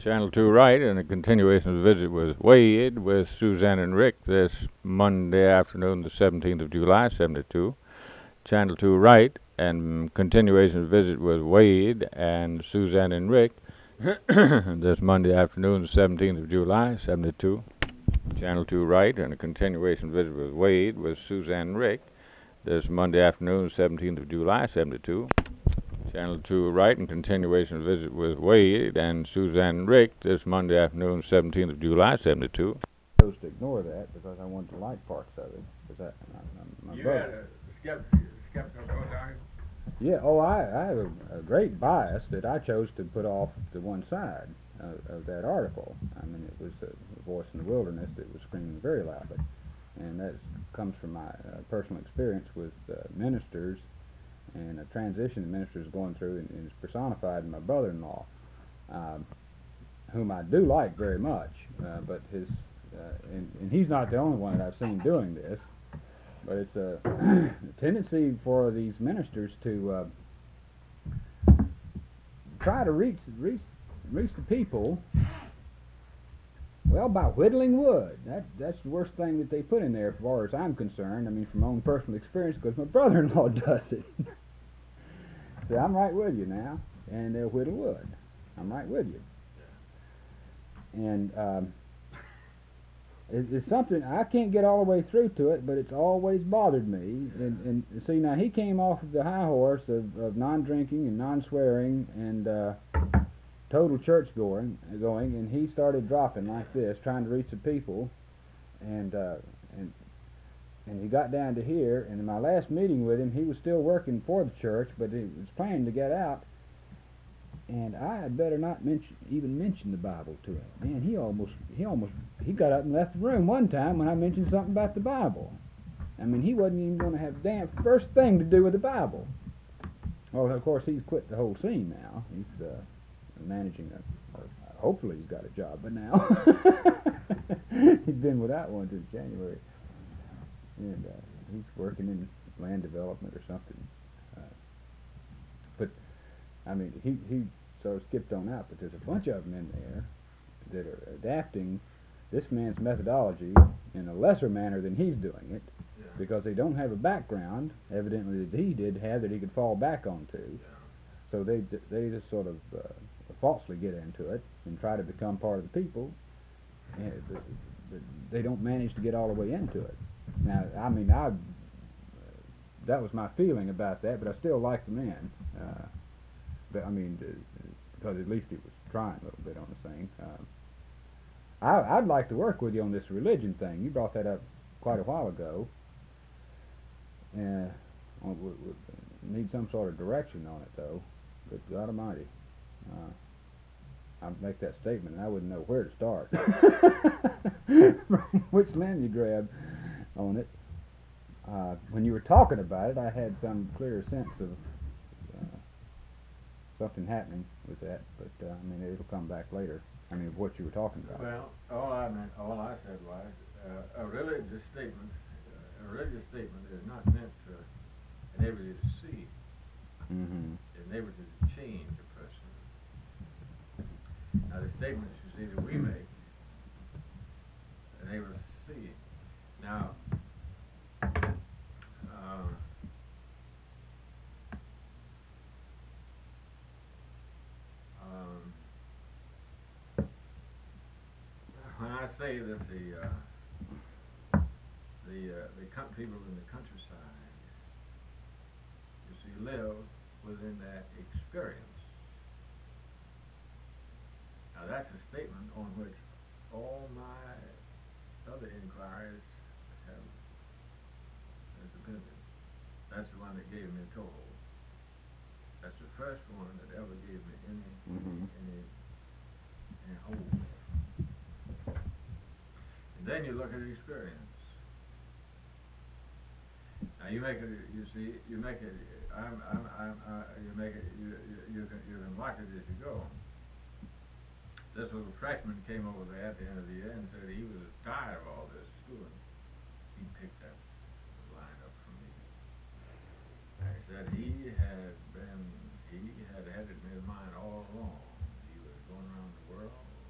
Channel 2 right, and a continuation of the visit with Wade with Suzanne and Rick this Monday afternoon, the 17th of July, 72. Channel 2 right, and continuation of the visit with Wade and Suzanne and Rick this Monday afternoon, the 17th of July, 72. Channel 2 right, and a continuation visit with Wade with Suzanne and Rick this Monday afternoon, 17th of July, 72. Channel 2 right, and continuation visit with Wade and Suzanne and Rick this Monday afternoon, 17th of July, 72. I chose to ignore that because I wanted to like parts of it. Because my you brother. had a skeptical time? Yeah, I have a great bias that I chose to put off to one side of that article. I mean, it was a voice in the wilderness that was screaming very loudly. And that comes from my personal experience with ministers and a transition the minister is going through, and is personified in my brother-in-law, whom I do like very much, but his and he's not the only one that I've seen doing this, but it's a tendency for these ministers to try to reach the people, well, by whittling wood. That's the worst thing that they put in there as far as I'm concerned. I mean, from my own personal experience, because my brother-in-law does it. See, I'm right with you now, and they'll whittle wood. I'm right with you. And it's something, I can't get all the way through to it, but it's always bothered me. And see, now he came off of the high horse of non-drinking and non-swearing and total church going, and he started dropping like this, trying to reach the people, and he got down to here, and in my last meeting with him, he was still working for the church, but he was planning to get out, and I had better not even mention the Bible to him. Man, he got up and left the room one time when I mentioned something about the Bible. I mean, he wasn't even going to have the damn first thing to do with the Bible. Well, of course, he's quit the whole scene now. He's managing hopefully he's got a job, but now he's been without one since January. And he's working in land development or something. But I mean, he sort of skipped on out. But there's a bunch of them in there that are adapting this man's methodology in a lesser manner than he's doing it, because they don't have a background, evidently, that he did have that he could fall back onto. So they just sort of falsely get into it and try to become part of the people, but they don't manage to get all the way into it. Now, I mean, that was my feeling about that, but I still like the man. But I mean, because at least he was trying a little bit on the thing. I'd like to work with you on this religion thing. You brought that up quite a while ago. We need some sort of direction on it, though. Good God Almighty. I'd make that statement, and I wouldn't know where to start. From which limb you grab on it. When you were talking about it, I had some clearer sense of something happening with that, but I mean, it'll come back later. I mean, what you were talking about. Well, all I said was a religious statement. A religious statement is not meant to enable you to see. Mm-hmm. It enables you to change a person. Now, the statements you see that we make enable us to see. Now, when I say that the people in the countryside, you see, live within that experience. Now, that's a statement on which all my other inquiries have depended. That's the one that gave me a total. That's the first one that ever gave me any hope. And then you look at experience. Now you make it. You see, you make it. You make it. You can watch it as you go. This little freshman came over there at the end of the year and said he was tired of all this schooling. He picked that line up for me. He said he had had it in his mind all along. He was going around the world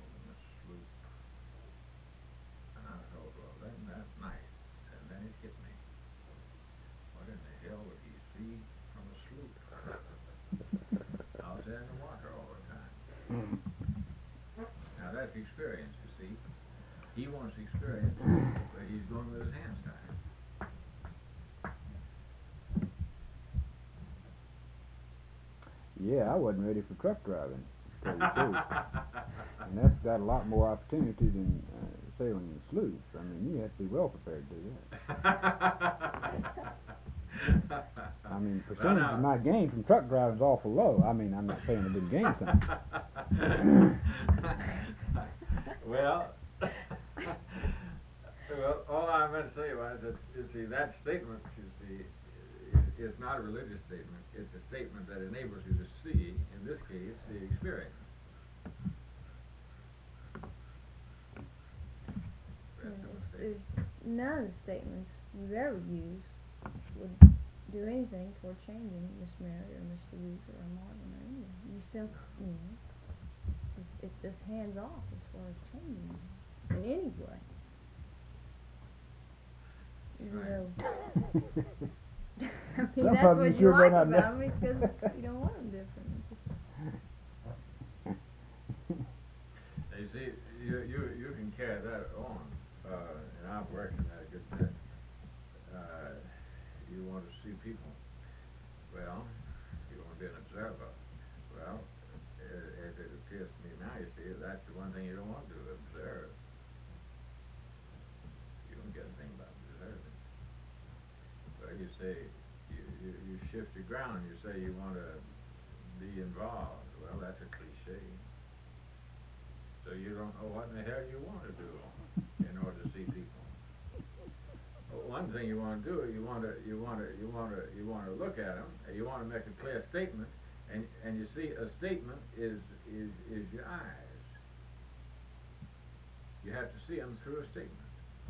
Now that's experience, you see. He wants experience, but he's going with his hands tied. Yeah, I wasn't ready for truck driving, to tell you the truth. And that's got a lot more opportunity than sailing in sloops. I mean, you have to be well prepared to do that. I mean, percentage of my gain from truck driving is awful low. I mean, I'm not saying I didn't gain something. Well, all I meant to say was that, you see, that statement, you see, is not a religious statement. It's a statement that enables you to see, in this case, the experience. There's none of the statements you've ever used would do anything toward changing Miss Mary or Mr. Weaver or Martin or anyone. You simply, it's just hands off as far as changing them in any way. Even though, I mean, that's what you like about them, because you don't want them different. You see, you can carry that on in operation that a good bit. You want to see people. Well, you want to be an observer. Well, as it appears to me now, you see, that's the one thing you don't want to do, observe. You don't get anything about observing. But you say, you shift your ground, you say you want to be involved. Well, that's a cliche. So you don't know what in the hell you want to do in order to see people. One thing you want to do, you want to look at them, and you want to make a clear statement, and you see, a statement is your eyes. You have to see them through a statement,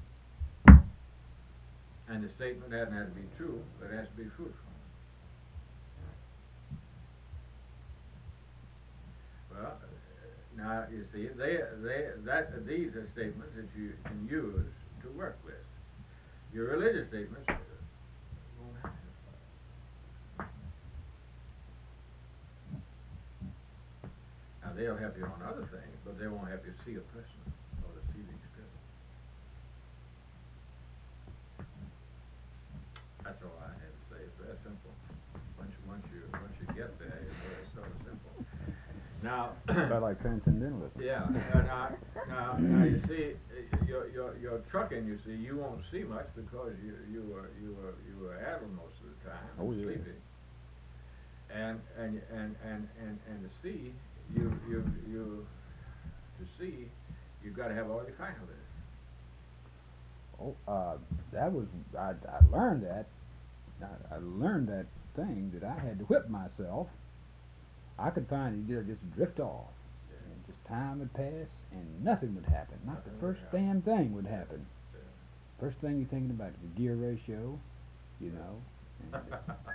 and the statement doesn't have to be true, but it has to be fruitful. Well, now you see, these are statements that you can use to work with. Your religious statements won't have to. Now they'll help you on other things, but they won't help you see a person or to see the experience. That's all I have to say. It's very simple. Once you get there, it's sort of simple. Now, I like transcendentalism. yeah. Now you see, your trucking. You see, you won't see much because you were idle most of the time, sleeping. And to see, you've got to have all your faculties. That was I learned that. I learned that thing that I had to whip myself. I could find it just drift off, and just time would pass, and nothing would happen. Not the first damn thing would happen. First thing you're thinking about is the gear ratio, you know. And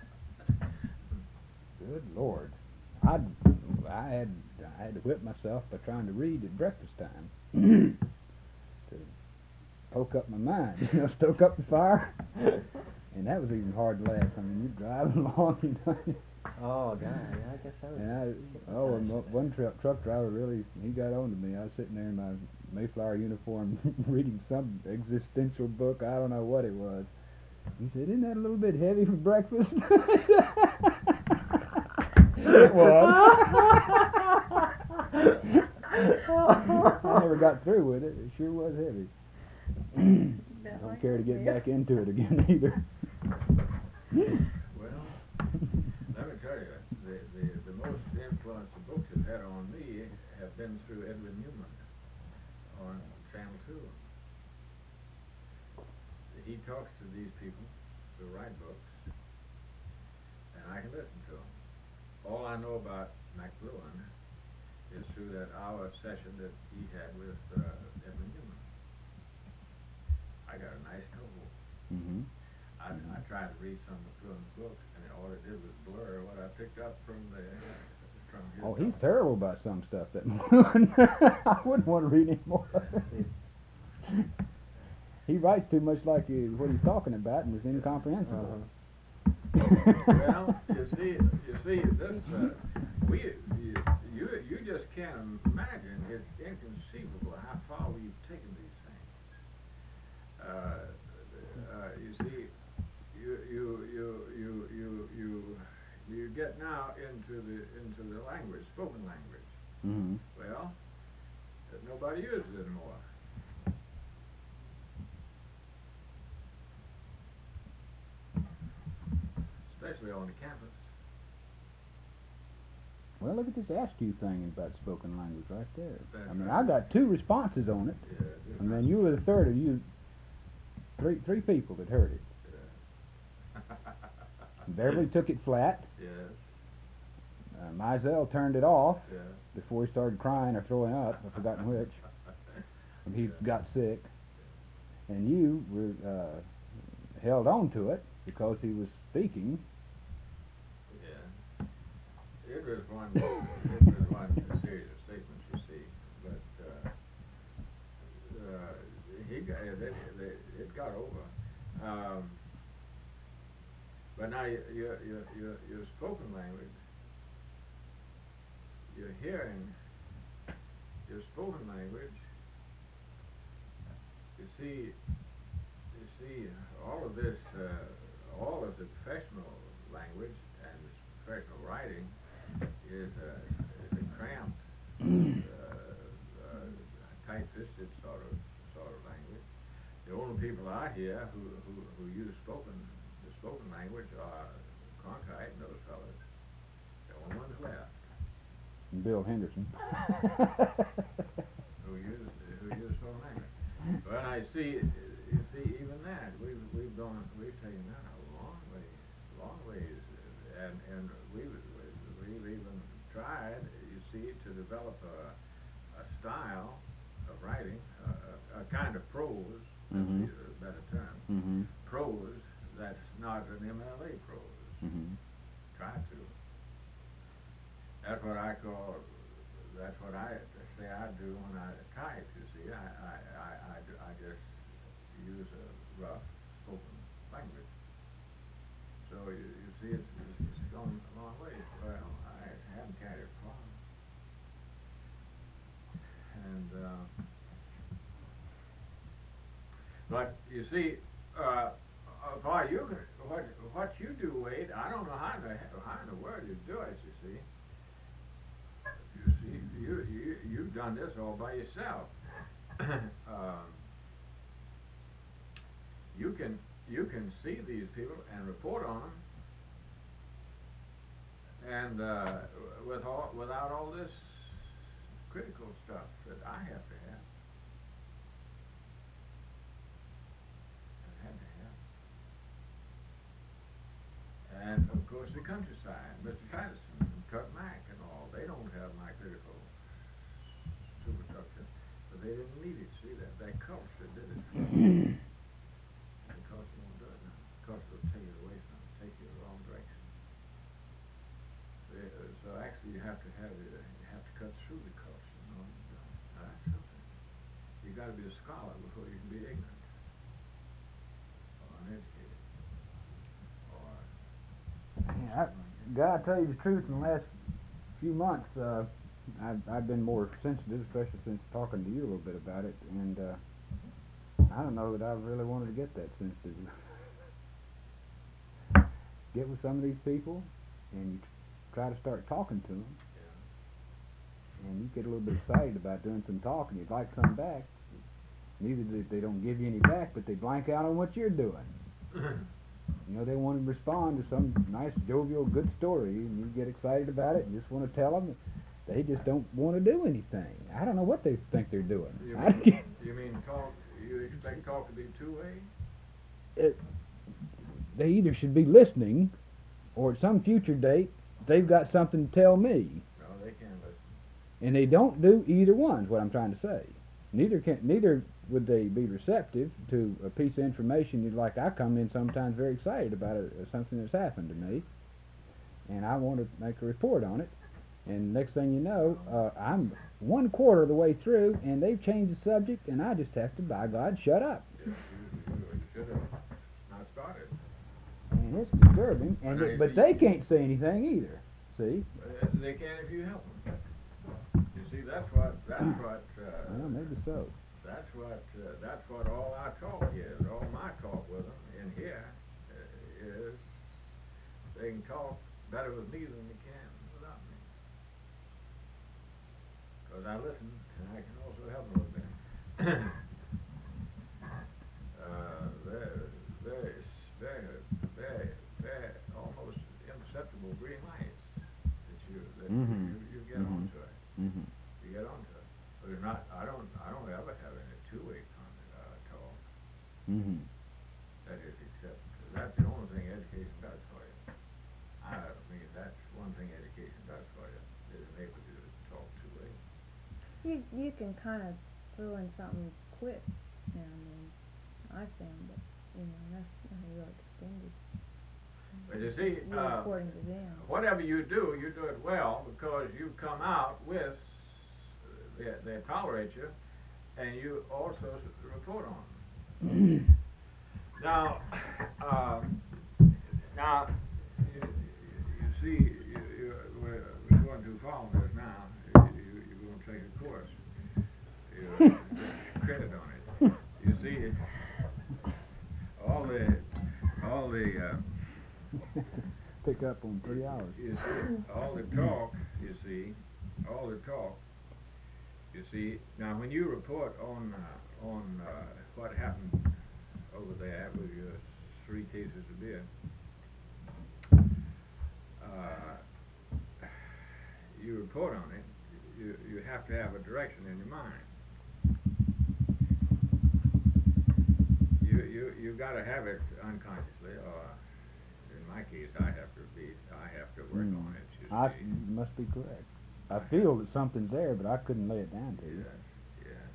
good Lord, I had to whip myself by trying to read at breakfast time to poke up my mind, you know, stoke up the fire. And that was even hard to last. I mean, you're driving along, you know. Oh, God, yeah, I guess that was... And one truck driver really, he got on to me. I was sitting there in my Mayflower uniform reading some existential book. I don't know what it was. He said, "Isn't that a little bit heavy for breakfast?" It was. I never got through with it. It sure was heavy. I don't care to get back into it again either. Well, let me tell you, the most influence the books have had on me have been through Edwin Newman on Channel 2. He talks to these people who write books, and I can listen to them. All I know about McLuhan is through that hour session that he had with Edwin Newman. I got a nice notebook. Mm-hmm. I tried to read some of McLuhan's books, and all it did was blur what I picked up from his he's terrible about some stuff, that McLuhan. I wouldn't want to read any more of it. He writes too much like what he's talking about, and it's incomprehensible. Well, you see, this you just can't can't imagine. It's inconceivable how far we've taken these things. You see, you get now into the language, spoken language. Mm-hmm. Well, nobody uses it anymore. Especially on the campus. Well, look at this ASCII thing about spoken language right there. That's I mean, right. I got 2 responses on it, Yeah, and then you were the third of you, three people that heard it. Yeah. Beverly took it flat. Yes. Mizell turned it off Yeah. before he started crying or throwing up. I've forgotten which. And he got sick. And you were held on to it because he was speaking. Yeah. It was one series of statements, you see, but it got over. But now your spoken language, you're hearing your spoken language. You see all of this, all of the professional language and this professional writing is a cramped, tight-fisted sort of language. The only people I hear who use the spoken language are Cronkite and those fellas. The only ones left. And Bill Henderson. who use spoken language. Well, I see. You see, even that we've taken that a long ways, and we've even tried, you see, to develop a style of writing, a kind of prose, Mm-hmm. is a better term, Mm-hmm. prose that's not an MLA prose. Mm-hmm. Try to. That's what I say I do when I type. You see, I just use a rough spoken language. So you see, it's gone a long way. Well, I haven't carried it far, and but you see, what you do, Wade, I don't know how in the world you do it. You see, you've done this all by yourself. You can see these people and report on them, and without all this critical stuff that I have to have. And of course the countryside, Mr. Patterson and Kurt Mack and all, they don't have my critical superstructure, but they didn't need it. See, that culture did it. The culture won't do it now. The culture will take it away from it, take you in the wrong direction. So actually you have to cut through the culture in order to do it. Now that's something. You got to be a scholar before you can be ignorant or uneducated. God, I tell you the truth, in the last few months, I've been more sensitive, especially since talking to you a little bit about it, and I don't know that I really wanted to get that sensitive. Get with some of these people, and you try to start talking to them, and you get a little bit excited about doing some talking. You'd like some back. Neither they don't give you any back, but they blank out on what you're doing. You know, they want to respond to some nice, jovial, good story, and you get excited about it and just want to tell them. They just don't want to do anything. I don't know what they think they're doing. You mean talk? You expect talk to be two-way? They either should be listening, or at some future date, they've got something to tell me. No, they can't listen. And they don't do either one, is what I'm trying to say. Neither would they be receptive to a piece of information. Like I come in sometimes very excited about something that's happened to me, and I want to make a report on it. And next thing you know, I'm 1/4 of the way through, and they've changed the subject, and I just have to, by God, shut up. Yeah, you should have not started. And it's disturbing. But they can't say anything either. See? They can if you help them. You see, that's what, Well, maybe so. that's what all our talk is, all my talk with them in here, is they can talk better with me than they can without me. 'Cause I listen, and I can also help them a little bit. Very almost imperceptible green lights that you get onto it. Mm-hmm. You get onto it. But it's not. I don't ever have any two-way talk. Mm-hmm. That is, except that's the only thing education does for you. I mean, that's one thing education does for you, is enable you to talk two-way. You can kind of throw in something quick now and then. I found it, that's not real extended. But you see, According to them. whatever you do it well, because you come out with, they tolerate you, and you also report on them. Now, you see, we're going too far on this now. You're going to take a course. You get credit on it. You see, all the Pick up on 3 hours. you see, all the talk, you see, now when you report on what happened over there with your 3 cases of beer, you report on it, you have to have a direction in your mind. You gotta have it unconsciously, or in my case, I have to work on it. You must be correct. I feel that something's there, but I couldn't lay it down to you. Yes.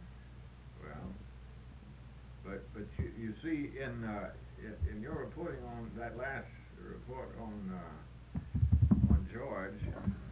Well, but you see, in your reporting on that last report on George,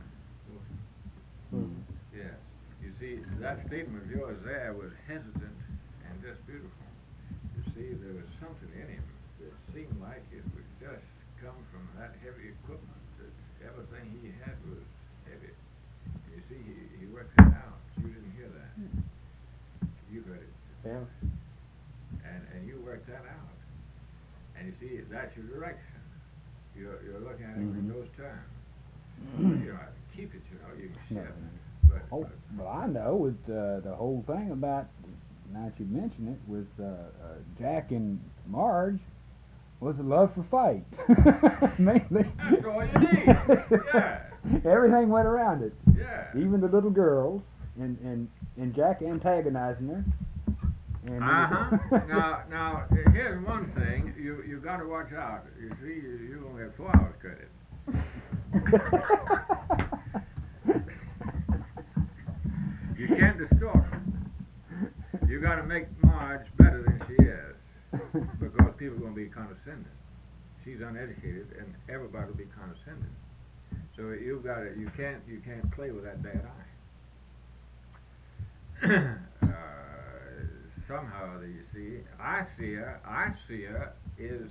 yes, you see, that statement of yours there was hesitant and just beautiful. You see, there was something in him that seemed like it would just come from that heavy equipment, that everything he had was heavy. You see, he worked it out. You didn't hear that. You heard it. Yeah. And you worked that out. And you see, that's your direction. You're looking at it in those terms. You don't have to keep it, you can shift. But I know with the whole thing about, now that you mention it, with Jack and Marge, was a love for fight. Mainly. That's all you need. Yeah. Everything went around it. Yeah. Even the little girls, and Jack antagonizing her. And Now, here's one thing you got to watch out. You see, you only have 4 hours credit. You can't distort her. You got to make Marge better than she is, because people are going to be condescending. She's uneducated, and everybody will be condescending. So you can't play with that bad eye. Somehow, you see, I see her is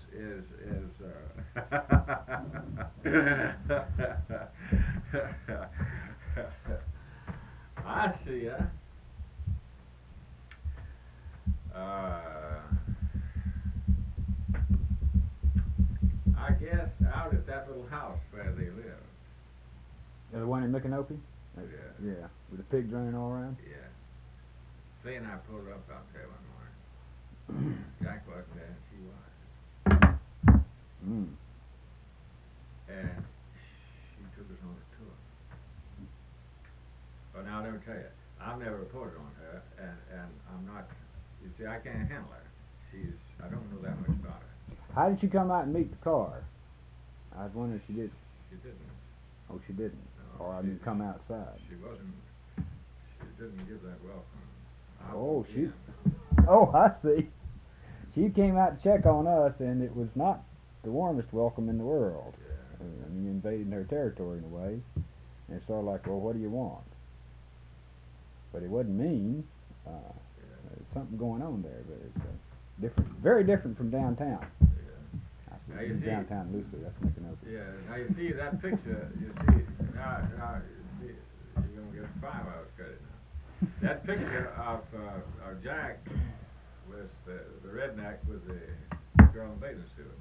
I see her. I guess out at that little house where they live. The one in Micanopy? Yeah. Yeah, with the pigs running all around? Yeah. Faye and I pulled up out there one morning. Jack wasn't there, and she was. And she took us on a tour. But now, let me tell you, I've never reported on her, and I'm not, you see, I can't handle her. I don't know that much about her. How did she come out and meet the car? I was wondering if she did. She didn't. Oh, she didn't? No, Or I didn't come outside? She didn't give that welcome. Oh, I see. She came out to check on us, and it was not the warmest welcome in the world. Yeah. I mean, invading her territory in a way. And it's sort of like, well, what do you want? But it wasn't mean. There's something going on there, but it's different, very different from downtown. Now you see, downtown loosely, that's Micanopy. Yeah, now you see that picture, now you see, you're going to get 5 hours credit now. That picture of Jack with the redneck with the girl in the bathing suit.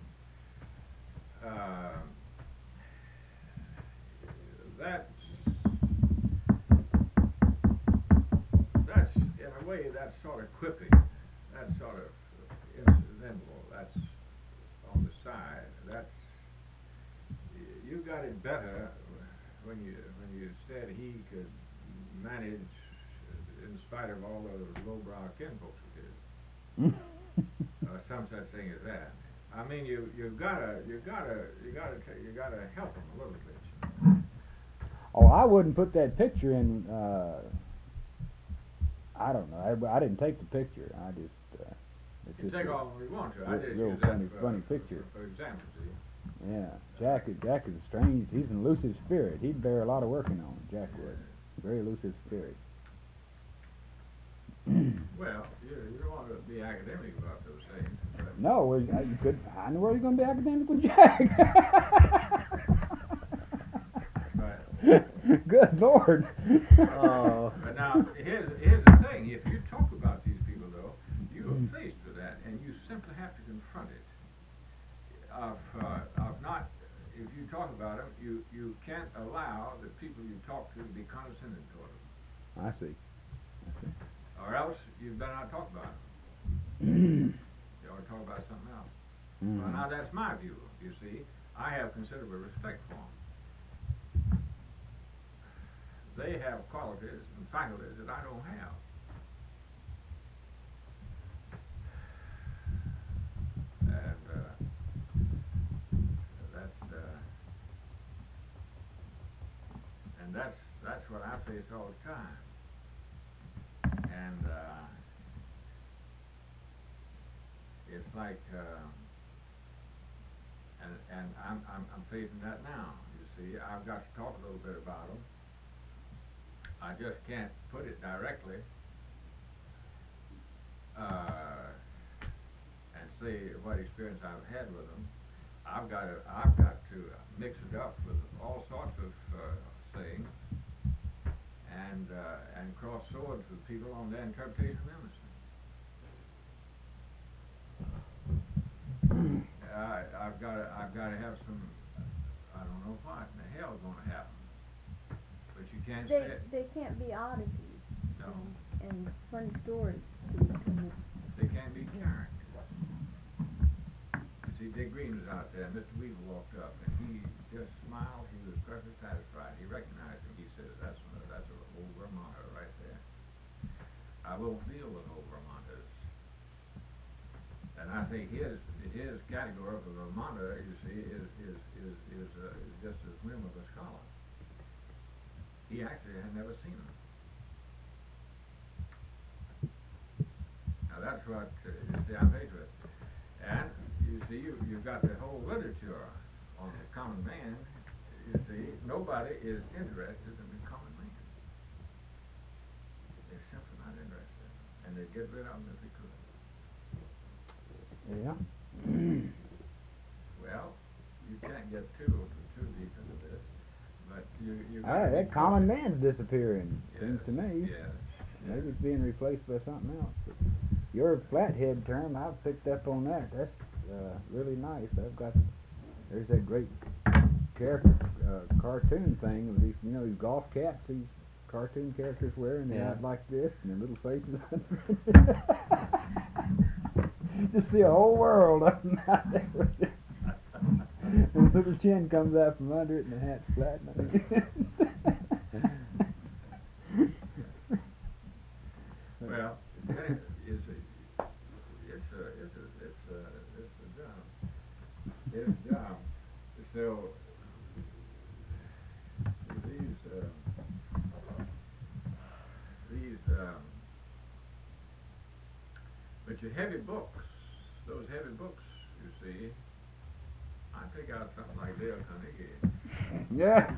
That's in a way that's sort of quippy. That's sort of incidental. That's on the side. That's you got it better when you said he could manage in spite of all those lowbrow kinfolks of his. Some such thing as that. I mean, you gotta help him a little bit. Oh, I wouldn't put that picture in. I don't know. I didn't take the picture. I just. It's You just take all we want to. I just real use funny, that funny picture. For example, see. Yeah, Jack is a strange. He's an elusive spirit. He'd bear a lot of working on. Jack would. Very elusive spirit. Well, you don't want to be academic about those things. But No, well, you could. I know where you're going to be academic with Jack. But Good Lord. Oh. But now, here's the thing. If you talk about these people, though, you are faced with that, and you simply have to confront it. Of not, if you talk about them, you can't allow the people you talk to be condescending toward them. I see. Or else you better not talk about them. You ought to talk about something else. Mm. Well, now that's my view. You see, I have considerable respect for them. They have qualities and faculties that I don't have. And that's what I face all the time. And it's like, and I'm facing that now. You see, I've got to talk a little bit about them. I just can't put it directly and say what experience I've had with them. I've got to mix it up with all sorts of things and cross swords with people on their interpretation of Emerson. I've got to have some. I don't know what in the hell is going to happen, but you can't say it. They can't be oddities. No. And funny stories. They can't be characters. You see, Dick Green was out there, and Mr. Weaver walked up, and he just smiled. He was perfectly satisfied. He recognized him. He said, that's an old Vermonter right there. I won't deal with old Vermonters. And I think his category of a Vermonter, you see, is just as grim of a scholar. He actually had never seen them. Now that's what you see I'm faced with. And you see, you've got the whole literature on the common man. You see, nobody is interested in the common man. They're simply not interested, and they'd get rid of them if they could. Yeah. Well, you can't get too deep into this, but you. That common man's disappearing. Yes, Seems to me. Yes. Maybe it's being replaced by something else. But your flathead term, I've picked up on that. That's really nice. There's that great character cartoon thing with these, these golf caps these cartoon characters wear, and they're out like this, and their little faces. Just see a whole world of them out there. And the little chin comes out from under it, and the hat's flat. Well, you see, it's a job. It's a job. So but your heavy books, those heavy books, you see, I pick out something like Dale Carnegie. Yeah.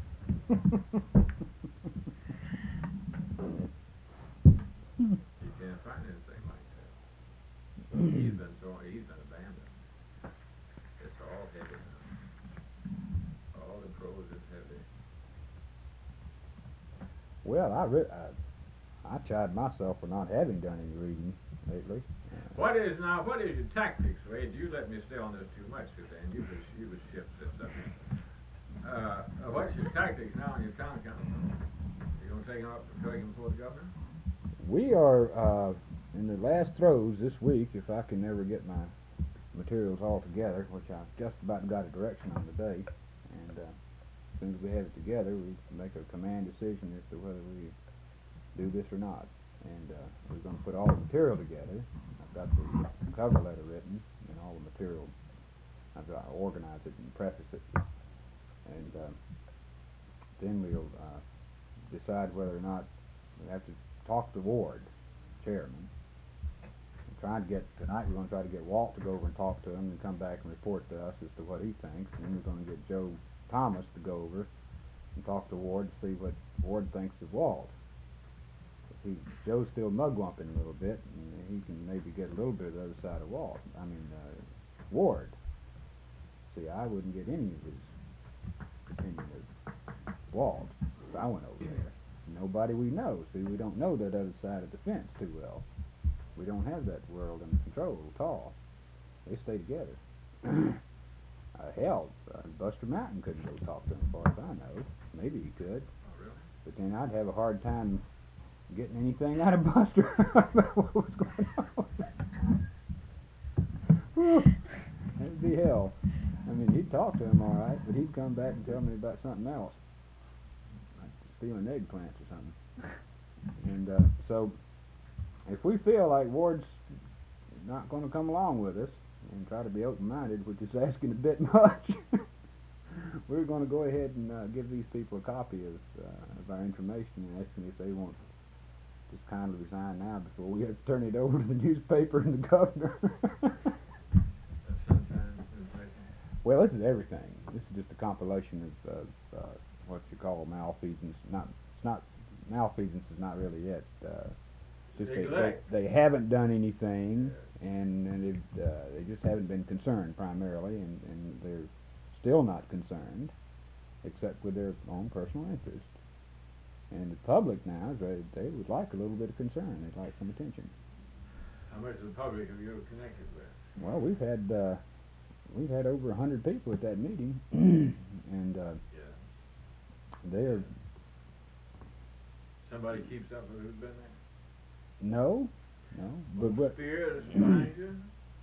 You can't find anything like that. He's been abandoned. It's all heavy now. All the prose is heavy. Well, I chide myself for not having done any reading lately. What is your tactics, Wade? You let me stay on this too much today, and you was shift this subject. What's your tactics now on your town council? You gonna take him before the governor? We are in the last throes this week, if I can ever get my materials all together, which I've just about got a direction on today, and as soon as we have it together, we make a command decision as to whether we do this or not. And we're going to put all the material together. I've got the cover letter written and all the material. I've got to organize it and preface it, and then we'll decide whether or not we have to talk to Ward, chairman. Tonight we're going to try to get Walt to go over and talk to him and come back and report to us as to what he thinks. And then we're going to get Joe Thomas to go over and talk to Ward to see what Ward thinks of Walt. Joe's still mugwumping a little bit, and he can maybe get a little bit of the other side of Ward. See, I wouldn't get any of his opinion of Walt if I went over there. Nobody we know. See, we don't know that other side of the fence too well. We don't have that world under control at all. They stay together. Hell, Buster Mountain couldn't go talk to him, as far as I know. Maybe he could. Oh, really? But then I'd have a hard time getting anything out of Buster about what was going on. That'd be hell. I mean, he'd talk to him all right, but he'd come back and tell me about something else, like stealing eggplants or something. And so, if we feel like Ward's not going to come along with us and try to be open-minded, which is asking a bit much, we're going to go ahead and give these people a copy of our information and ask them if they want just kindly resign now before we have to turn it over to the newspaper and the governor. Well, this is everything. This is just a compilation of what you call malfeasance. Malfeasance is not really it. Just they haven't done anything, and they just haven't been concerned primarily, and they're still not concerned, except with their own personal interest. And the public now, they would like a little bit of concern. They'd like some attention. How much of the public have you ever connected with? Well, we've had over 100 people at that meeting, and they're. Somebody keeps up with who's been there? No, but Spear is behind you?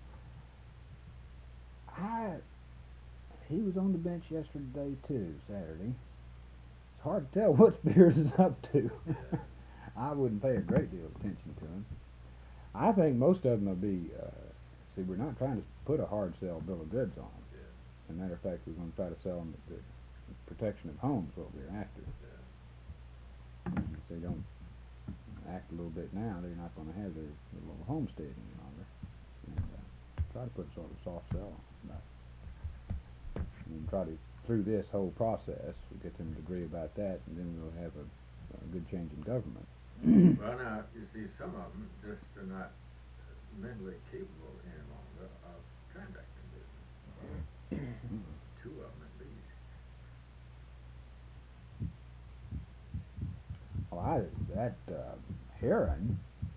He was on the bench yesterday too, Saturday. It's hard to tell what Spears is up to. I wouldn't pay a great deal of attention to him. I think most of them will be. See, we're not trying to put a hard sell bill of goods on them. As a matter of fact, we're going to try to sell them the protection of homes, what we're after. If they don't act a little bit now, they're not going to have their little homestead any longer. And try to put sort of a soft sell on that. And try to, through this whole process, we get them to agree about that, and then we'll have a good change in government. Well, now, you see, some of them just are not mentally capable any longer of transacting business. Two of them at least. Well, Heron,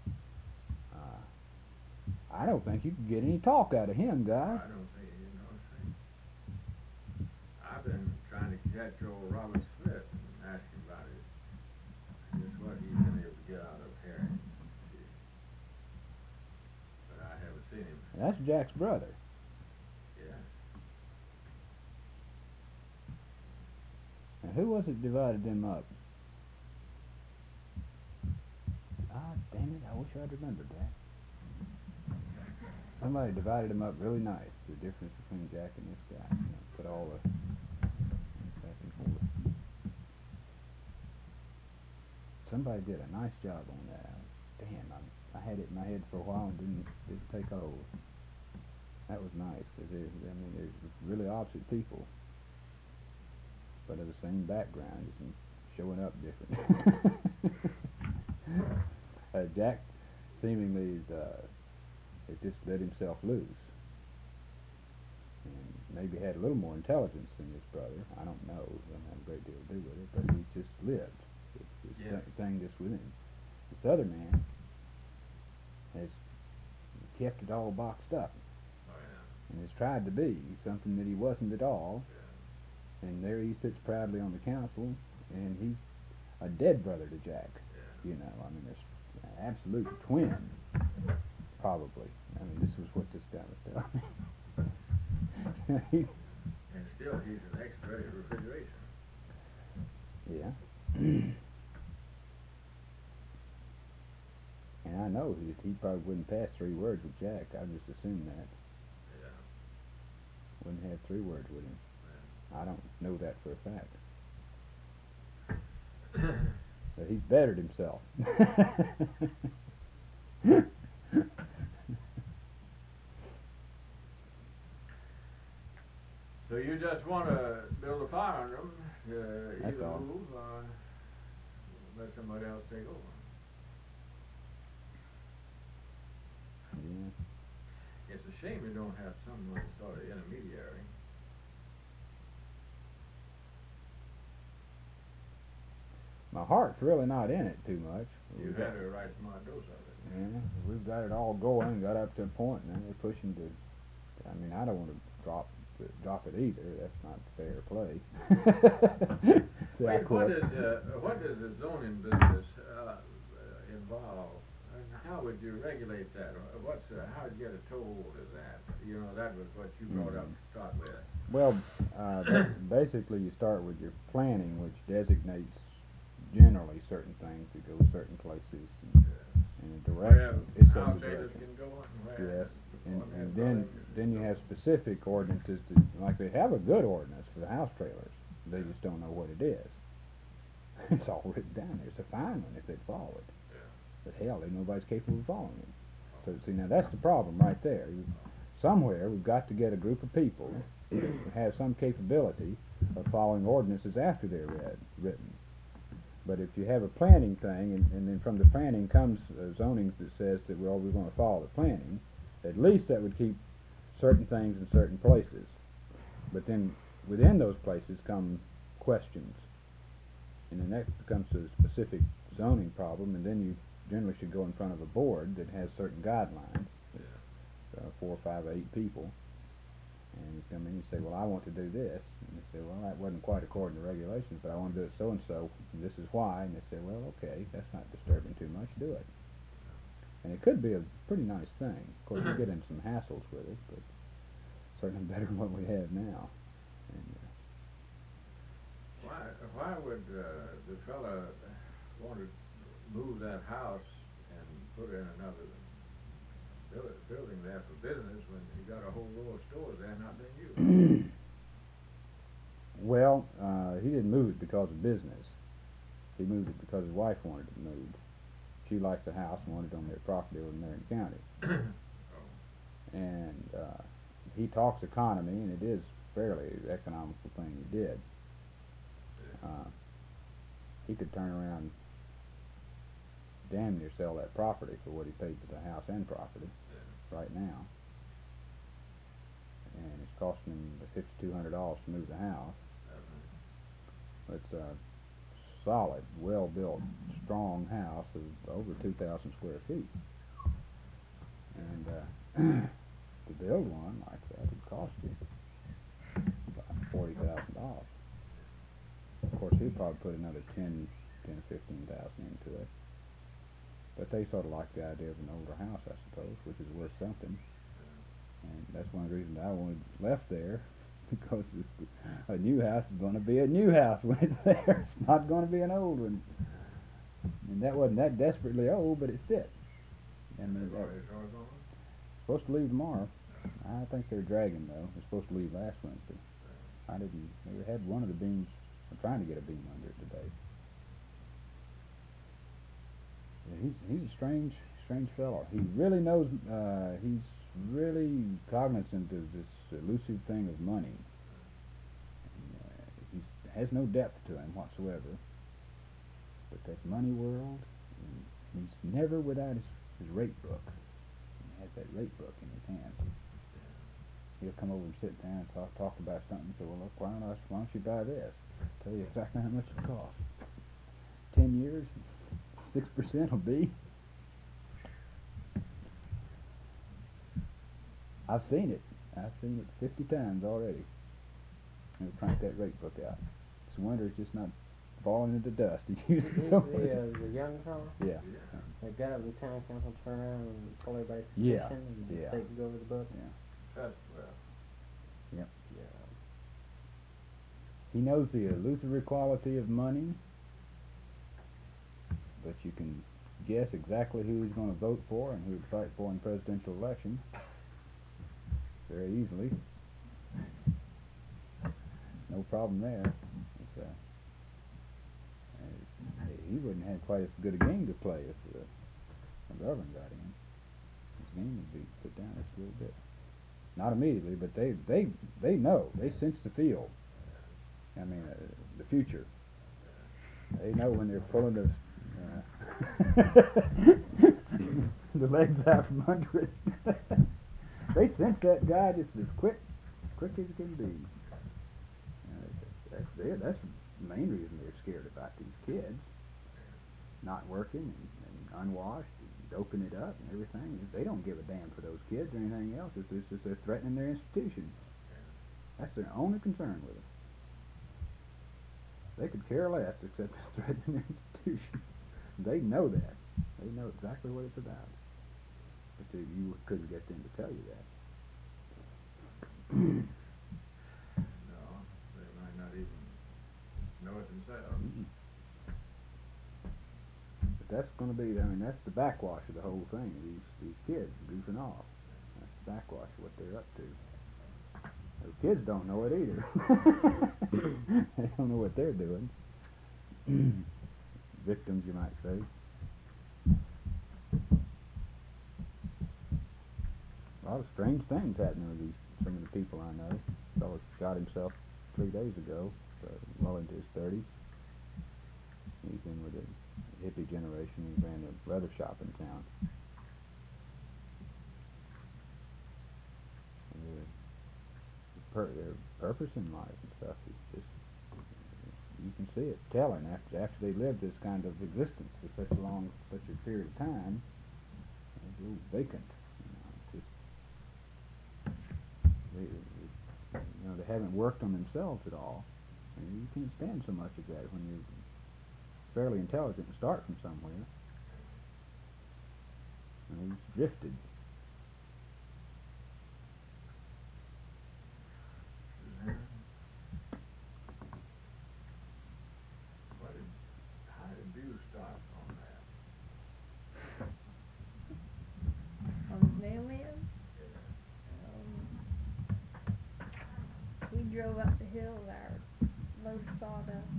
I don't think you can get any talk out of him, guy. I don't think you know a thing. I've been trying to catch old Robert Smith and ask him about it. Just what he's been able to get out of Heron. But I haven't seen him. That's Jack's brother. Yeah. Now, who was it divided them up? Ah, damn it, I wish I'd remembered that. Somebody divided them up really nice, the difference between Jack and this guy. You know, put all the back and forth. Somebody did a nice job on that. Damn, I had it in my head for a while and didn't take hold. That was nice, because they're really opposite people, but of the same background, just showing up different. Jack seemingly just let himself loose, and maybe had a little more intelligence than his brother. I don't know. It doesn't have a great deal to do with it, but he just lived. It's Yeah. thing that's within. This other man has kept it all boxed up Oh, yeah. and has tried to be something that he wasn't at all. Yeah. And there he sits proudly on the council, and he's a dead brother to Jack. Yeah. You know, I mean, it's an absolute twin, probably. I mean, this is what this guy was telling me. And still, he's an expert at refrigeration. Yeah. And I know he probably wouldn't pass 3 words with Jack. I just assumed that. Yeah. Wouldn't have 3 words with him. Yeah. I don't know that for a fact. But he's bettered himself. So you just want to build a fire under them, That's either all. move or let somebody else take over. Yeah. It's a shame you don't have someone sort of intermediary. My heart's really not in it too much. You've had a right smart dose of it. Yeah, we've got it all going, got up to a point, and then we're pushing to. I mean, I don't want to drop it either. That's not fair play. See, I Wait, quit. what does the zoning business involve? And how would you regulate that? How would you get a toehold of that? You know, that was what you brought up to start with. Well, basically, you start with your planning, which designates generally certain things that go certain places and a direction. It sets How a trailers direction. can go and where. Yes, and and then you have specific ordinances that, like they have a good ordinance for the house trailers. They just don't know what it is. It's all written down there. It's a fine one if they follow it. But hell, nobody's capable of following it. So see, now that's the problem right there. Somewhere we've got to get a group of people that have some capability of following ordinances after they're written. But if you have a planning thing, and then from the planning comes zoning that says that we're going to follow the planning, at least that would keep certain things in certain places. But then within those places come questions, and then that becomes a specific zoning problem, and then you generally should go in front of a board that has certain guidelines, 4, 5, 8 people, and you come in and say, well, I want to do this, and they say, well, that wasn't quite according to regulations, but I want to do it so and so, and this is why, and they say, well, okay, that's not disturbing too much, do it. And it could be a pretty nice thing. Of course, you get into some hassles with it, but certainly better than what we have now. And, why would the fella want to move that house and put in another building there for business when you got a whole row of stores there not being used? well, he didn't move it because of business. He moved it because his wife wanted it moved. She liked the house and wanted it on their property over in Marion County. And he talks economy, and it is fairly economical thing he did. He could turn around, damn near sell that property for what he paid for the house and property right now. And it's costing him $5,200 to move the house. It's a solid, well-built, strong house of over 2,000 square feet. And to build one like that would cost you about $40,000. Of course, he'd probably put another 10 or 15,000 into it. But they sort of like the idea of an older house, I suppose, which is worth something. And that's one of the reasons I wanted left there, because a new house is going to be a new house when it's there. It's not going to be an old one. And that wasn't that desperately old, but it fit. And supposed to leave tomorrow. I think they're dragging, though. They're supposed to leave last Wednesday. I didn't. They had one of the beams. I'm trying to get a beam under it today. Yeah, he's a strange fellow. He really knows. He's really cognizant of this elusive thing of money. He has no depth to him whatsoever. But that money world, he's never without his rate book. He has that rate book in his hand. He'll come over and sit down and talk about something. So, well, look, why don't you buy this? Tell you exactly how much it costs. 10 years, 6% will be. I've seen it. I've seen it 50 times already. We'll crank that rate book out. It's a wonder it's just not falling into dust. The young fellow? Yeah. They got it, the town council turn around and pull everybody's Yeah. petition and Yeah. they can go over the book. Yeah. That's well. Yep. Yeah. He knows the illusory quality of money, but you can guess exactly who he's going to vote for and who he'd fight for in presidential election very easily. No problem there. It's, he wouldn't have quite as good a game to play if the Reverend got in. His game would be put down just a little bit. Not immediately, but they know. They sense the field. I mean, the future. They know when they're pulling the the legs out from under it. They sense that guy just as quick as it can be. That's the main reason they're scared about these kids not working and unwashed and doping it up and everything. They don't give a damn for those kids or anything else. It's just they're threatening their institution. That's their only concern with them. They could care less except threatening their institution. They know that. They know exactly what it's about. But you couldn't get them to tell you that. No, they might not even know it themselves. But that's going to be, I mean, that's the backwash of the whole thing. These kids goofing off. That's the backwash of what they're up to. Those kids don't know it either. They don't know what they're doing. Victims, you might say. A lot of strange things happening with some of the people I know. A fellow shot himself 3 days ago, well into his 30s. He's in with the hippie generation. He ran a leather shop in town. Their purpose in life and stuff is just, you can see it telling after they live this kind of existence for such a period of time. It's a little vacant, it's just they haven't worked on themselves at all. And you can't stand so much of that when you're fairly intelligent and start from somewhere. He's drifted. How did you start on that? On the mailman? We drove up the hill with our low sawdust.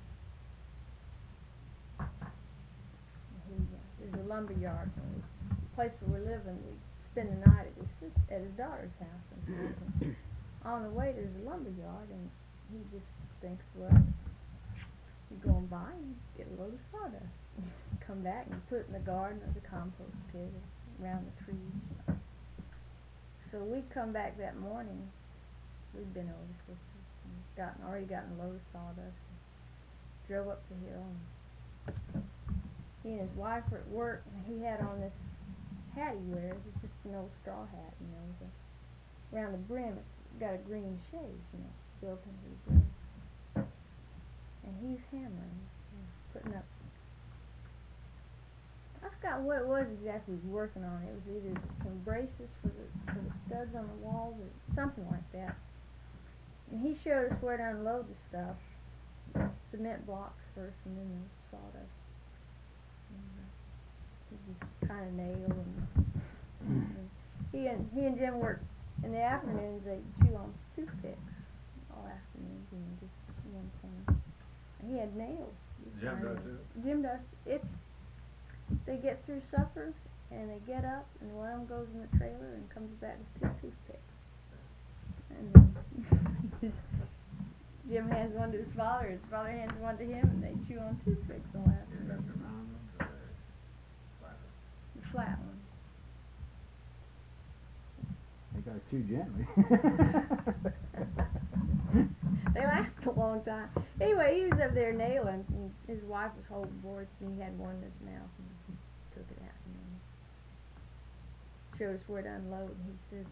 There's a lumber yard. The place where we're living, we spend the night at his daughter's house. And on the way, there's a lumber yard, and he just thinks, well, you go and buy and get a load of sawdust. Come back and put it in the garden or the compost pit around the trees. So we come back that morning. We'd been over to sisters and already gotten a load of sawdust. And drove up the hill. And he and his wife were at work, and he had on this hat he wears. It's just an old straw hat, around the brim it's got a green shade, built into the brim. And he's hammering, putting up. I forgot what it was exactly he was working on. It was either some braces for the studs on the walls or something like that. And he showed us where to unload the stuff. Cement blocks first, and then the sawdust. He just kind of nailed, and he and Jim worked in the afternoons. They chew on toothpicks all afternoons, just one corner. And he had nails. Jim does too? Jim does. They get through supper, and they get up, and one of them goes in the trailer and comes back with 2 toothpicks. And Jim hands one to his father, his father hands one to him, and they chew on toothpicks all afternoon. The round ones or the flat ones? The flat one. They gotta chew gently. They last a long time. Anyway, he was up there nailing, and his wife was holding boards, and he had one in his mouth, and he took it out, and then showed us where to unload, and he said,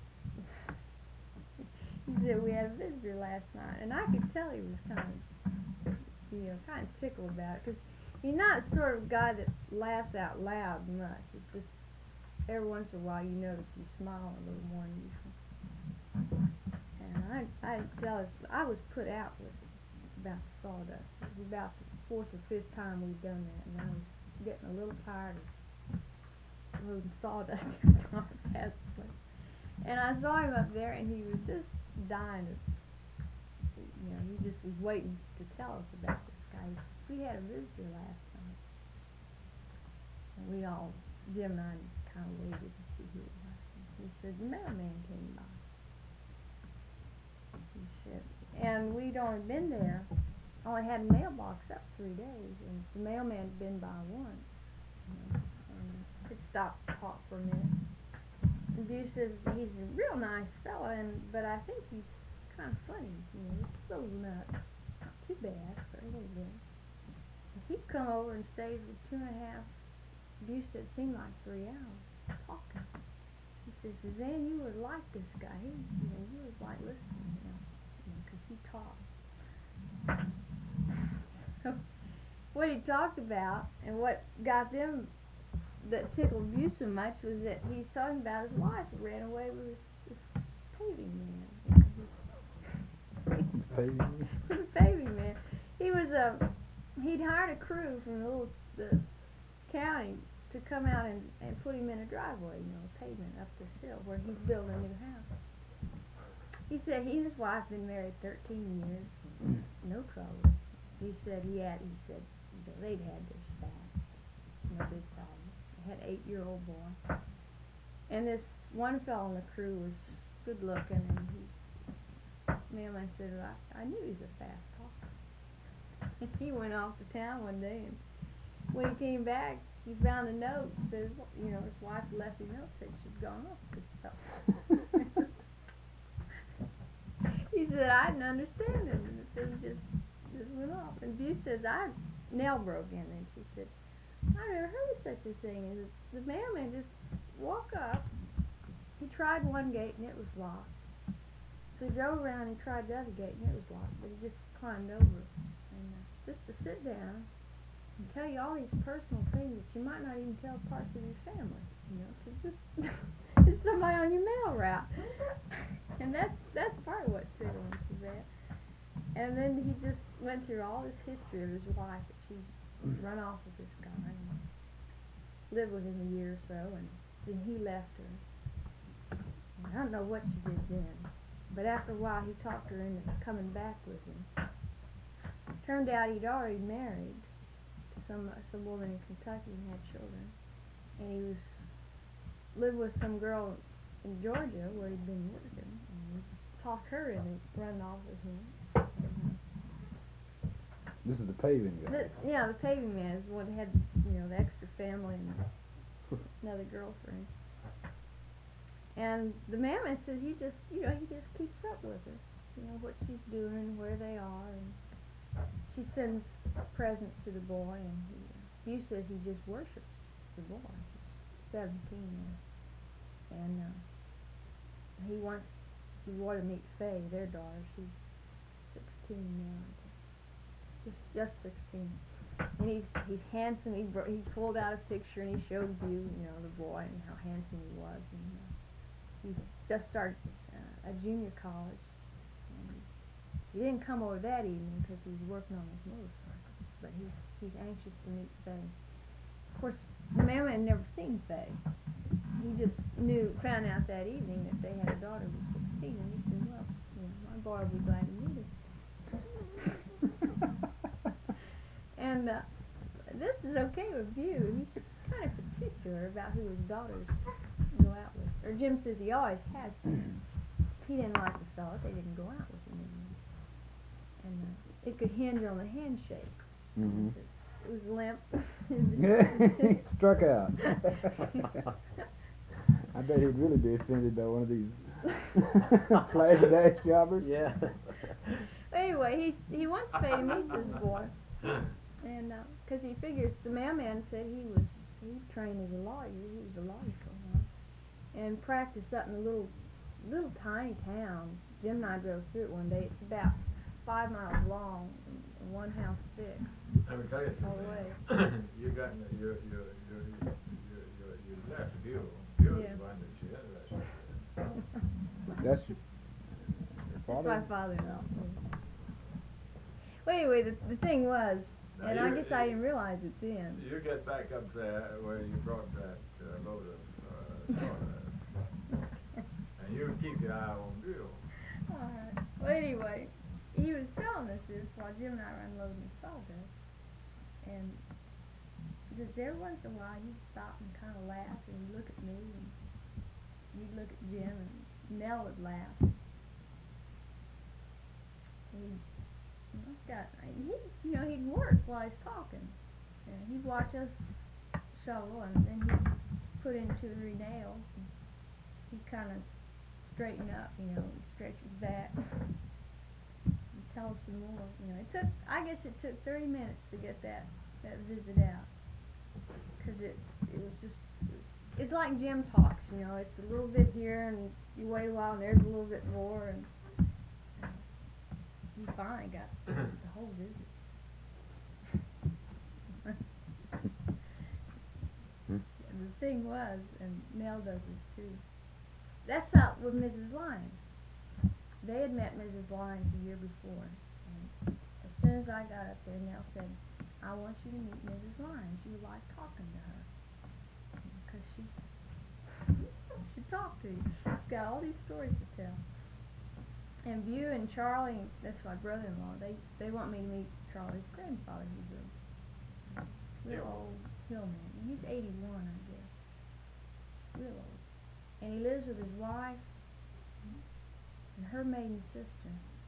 we had a visitor last night, and I could tell he was kind of tickled about it, because he's not the sort of guy that laughs out loud much. It's just every once in a while you notice he's smiling a little more than usual. And I tell us, I was put out with it about the sawdust. It was about the fourth or fifth time we'd done that, and I was getting a little tired of loading sawdust every time I passed the place. And I saw him up there, and he was just dying to, he just was waiting to tell us about this guy. We had a visitor last night, and we all, Jim and I, kind of waited to see who it was. And he said, the mailman came by. He said, and we'd only been there, only had a mailbox up 3 days, and the mailman had been by once, and could stop to talk for a minute. And Bew says he's a real nice fella, but I think he's kind of funny, he's a little nuts. Not too bad, but a little bit. He'd come over and stay for 2.5, Bew said it seemed like 3 hours, talking. He says, Suzanne, you would like this guy. You would like listening to him, because he talked. So, what he talked about, and what got them, that tickled Bew so much, was that he's talking about his wife who ran away with this paving man. The paving man. He was he'd hired a crew from the county to come out and put him in a driveway, pavement up this hill where he's building a new house. He said he and his wife been married 13 years, no trouble. He said they'd had their spats, no big problem. They had an 8-year-old boy, and this one fellow in the crew was good looking, and mailman said, I knew he was a fast talker. And he went off to town one day, and when he came back, he found a note that says, his wife left him a note that she'd gone off with this fellow. He said, I didn't understand it, and the thing just went off. And Bew says, Nell broke in, and she said, I never heard of such a thing. And the mailman just walked up. He tried one gate, and it was locked. So he drove around and tried the other gate, and it was locked, but he just climbed over it. And just to sit down and tell you all these personal things that you might not even tell parts of your family, because it's somebody on your mail route. And that's part of what tickled him to that. And then he just went through all this history of his wife, that she'd run off with this guy and lived with him a year or so, and then he left her. And I don't know what she did then, but after a while he talked her into coming back with him. Turned out he'd already married some woman in Kentucky and had children, and he lived with some girl in Georgia where he'd been working, and he talked her into running off with him. This is the paving guy. The paving man is the one that had the extra family and another girlfriend. And the mailman says he just keeps up with her, what she's doing, where they are, and she sends presents to the boy, and Bew says he just worships the boy. He's 17 now, and he wants the boy to meet Faye, their daughter. She's 16 now, just 16. And he's handsome. He pulled out a picture and he showed Bew, the boy, and how handsome he was. And he just started a junior college. And he didn't come over that evening because he was working on his motorcycle. But he's anxious to meet Faye. Of course, the mailman had never seen Faye. He just found out that evening that they had a daughter who was 16, and he said, well, my boy will be glad to meet her. And this is okay with Bew. He's kind of particular about who his daughters go out with. Or Jim says he always has been. He didn't like the fellow. They didn't go out with him anymore. And it could hinge on the handshake. Mm-hmm. It was limp. Struck out. I bet he'd really be offended by one of these flash dash jobbers. Yeah. Anyway, he wants to pay to meet this boy, and because he figures the mailman said he trained as a lawyer. He was a lawyer for a while, and practiced up in a little tiny town. Jim and I drove through it one day. It's about 5 miles long and one house thick. Let me tell you all the way. something. You left Bill. Bill Yeah. is one that you interested That's your That's father? my father-in-law. Well, anyway, the thing was, Now and I guess I didn't realize it then. You get back up there where you brought that load of sawdust, and you keep your eye on Bill. Alright. Well, anyway, he was telling us this while Jim and I were unloading the sawdust, and just every once in a while he'd stop and kind of laugh, and he'd look at me, and he'd look at Jim, and Nell would laugh. He'd work while he's talking, and he'd watch us shovel, and then he'd put in 2 or 3 nails, and he'd kind of straighten up, stretch his back, and tell us some more. I guess it took 30 minutes to get that visit out, because it was just, it's like Jim talks, it's a little bit here, and you wait a while, and there's a little bit more, and he finally got the whole visit. The thing was, and Nell does this too, that's out with Mrs. Lyons. They had met Mrs. Lyons the year before, and as soon as I got up there, Nell said, I want you to meet Mrs. Lyons. You would like talking to her, because she talked to you. She's got all these stories to tell. And Bew and Charlie, that's my brother-in-law, they want me to meet Charlie's grandfather, who's a real old hillman. He's 81, I guess. Real old. And he lives with his wife and her maiden sister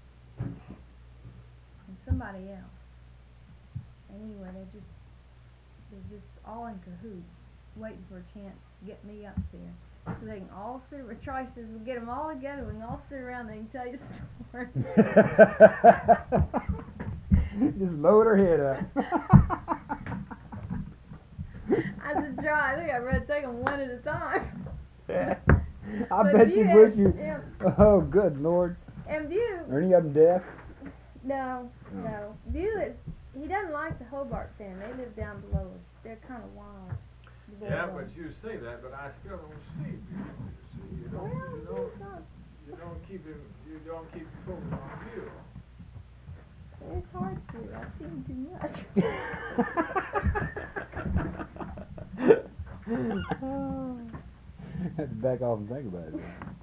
and somebody else. And anyway, they're just all in cahoots, waiting for a chance to get me up there. So they can all sit around. Charlie says, we'll get them all together, we can all sit around, they can tell you stories. Just load her head up. I said, Charlie, I think I'd rather take them one at a time. I But bet Bew you has- would. You. yeah. Oh, good Lord. And Bew, Are any of them deaf? no. Bew he doesn't like the Hobart family. They live down below us. They're kind of wild. the boys Yeah, are. but you say that, but I still don't see Bill. You see, you don't keep him. You don't keep focused on Bill. It's hard to. I've seen too much. Have to back off and think about it.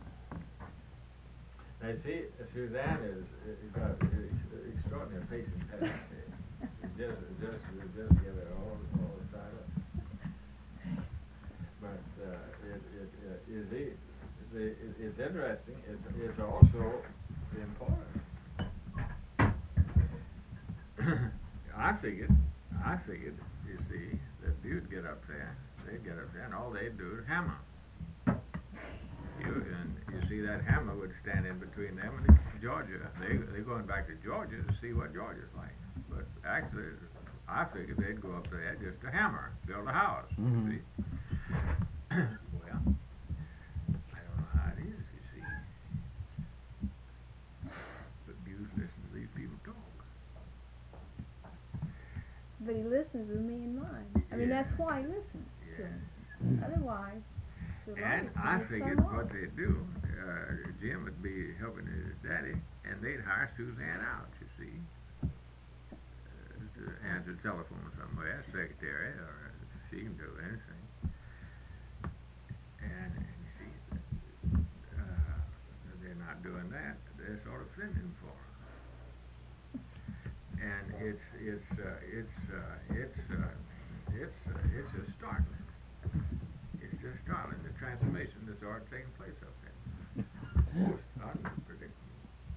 Now, see, Suzanne is got extraordinary patience. Just give it all side up. But it's interesting. It's also important. I figured, you see, that you'd get up there, they'd get up there, and all they'd do is hammer. You see, that hammer would stand in between them and Georgia. They're going back to Georgia to see what Georgia's like. But actually, I figured they'd go up there just to hammer, build a house. Mm-hmm. You see. Well, I don't know how it is, you see. But Buse listens to these people talk. But he listens with me in mind. I mean, Yeah. that's why he listens to Yeah. him. Otherwise, the And life I would figured come what off. they'd do, Jim would be helping his daddy, and they'd hire Suzanne out, you see, to answer the telephone somewhere, secretary, or she can do anything. And you see, they're not doing that. They're sort of fending for her. And it's just startling. It's just startling, the transformation that's already taking place up there. Most unpredictable.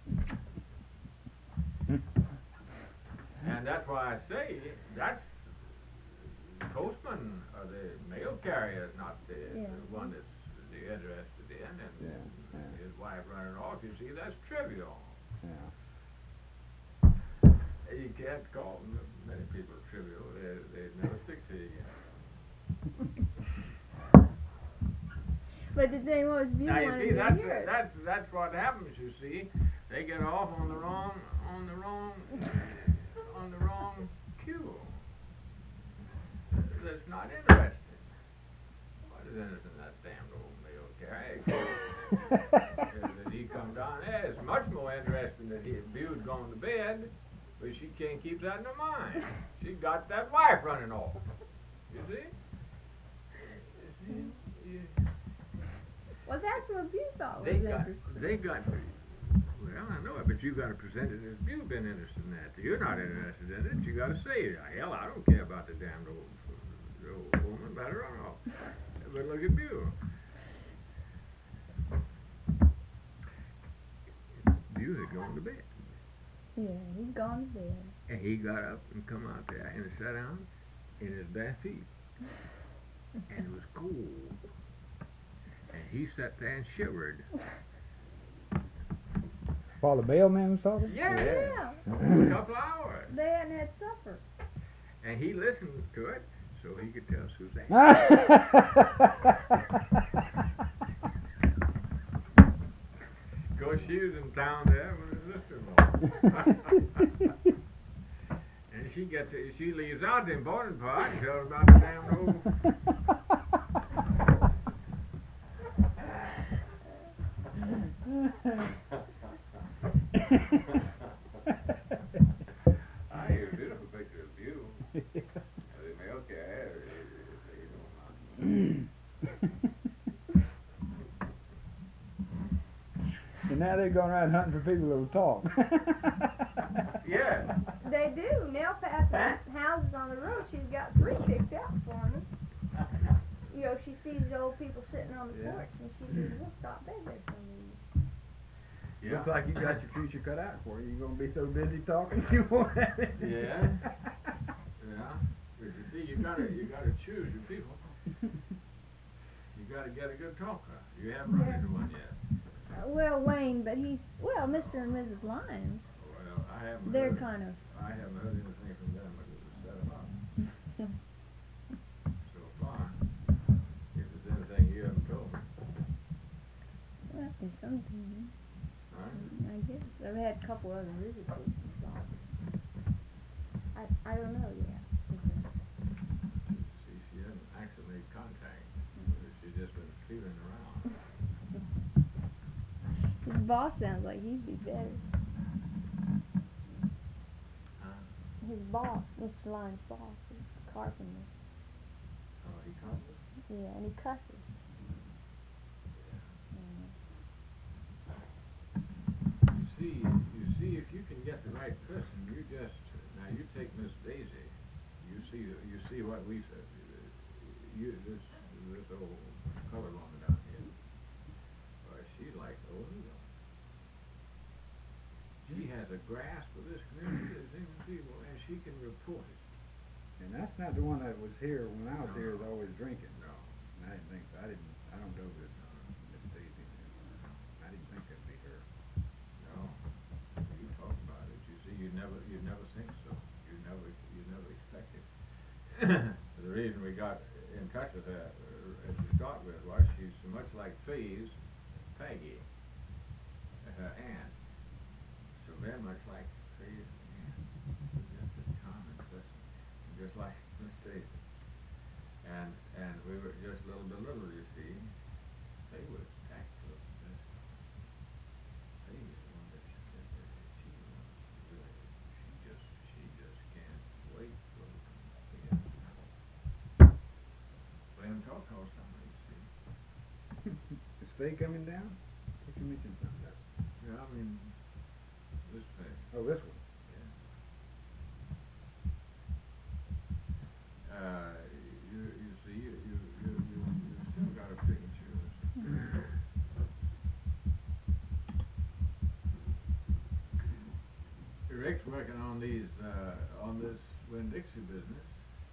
And that's why I say that's the postman or the mail carrier is not the one that's interested in, and his wife running off. You see, that's trivial. Yeah. You can't call many people trivial. They never stick to you. But the thing was, you Now you wanted see, to hear it. that's what happens. You see, they get off on the wrong cue. That's not interesting. What is interesting in that damned old male carrier? That he come down there, it's much more interesting that Bute's going to bed, but she can't keep that in her mind. She got that wife running off. You see? Well, that's what you thought was They interesting. got. Well, I know it, but you got to present it as you've been interested in that. You're not interested in it. You got to say, hell, I don't care about the damned old woman. Let her run off. But look at Bew. Bew had gone to bed. Yeah, he's gone to bed. And he got up and come out there and sat down in his bare feet. And it was cold. And he sat there and shivered. While the bellman was talking? Yeah. Yeah. For a couple hours. They hadn't had supper. And he listened to it so he could tell Suzanne. Of course, she was in town there with his sister-in-law. And she leaves out the important part and tells about the damn old. I hear a beautiful picture of you. The mail carrier, you And now they're going around hunting for people that will talk. Yeah. They do. Nell passes houses on the road. She's got 3 picked out for me. You know, she sees the old people sitting on the porch, and she says, "We'll stop there some evening." Yeah. Looks like you got your future cut out for you. You're going to be so busy talking, you won't have it. Yeah. Yeah. But you see, you gotta choose your people. You gotta get a good talker. You haven't run into one yet. Well, Wayne, but Mr. and Mrs. Lyons, Well, I haven't. they're heard, kind of. I haven't heard anything from them, but it was set them up so far. If there's anything you haven't told me, Well, there's something. huh? I guess I've had a couple other visits with them, so I don't know yet. See, she hasn't actually made contact. She's just been feeling around. His boss sounds like he'd be better. Huh? His boss, Mr. Lyons' boss, is a carpenter. Oh, he comes. Yeah, and he cusses. You see, if you can get the right person, now you take Miss Daisy. You see what we said. This old colored woman down here. Well, she's like O'Neill. She has a grasp of this community that's inconceivable, and she can report it. And that's not the one that was here when I was here, was always drinking. No. And I didn't think so. I don't know that Miss Daisy. I didn't think that'd be her. No. You talk about it. You see, you never think so. You never expect it. The reason we got in touch with her to start with was she's so much like Faye's Peggy, her aunt. So very much like Faye's aunt. Just a common person, just like Miss Daisy. And we were just a little belittled, you see. Faye was tactful. Faye is the one that she just can't wait for the together. Let him talk all summer, you see. Is Faye coming down? What you mentioned something about? Yeah, I mean, this Faye. Oh, this one. You see, you still got to pick and choose. Rick's working on on this Winn-Dixie business.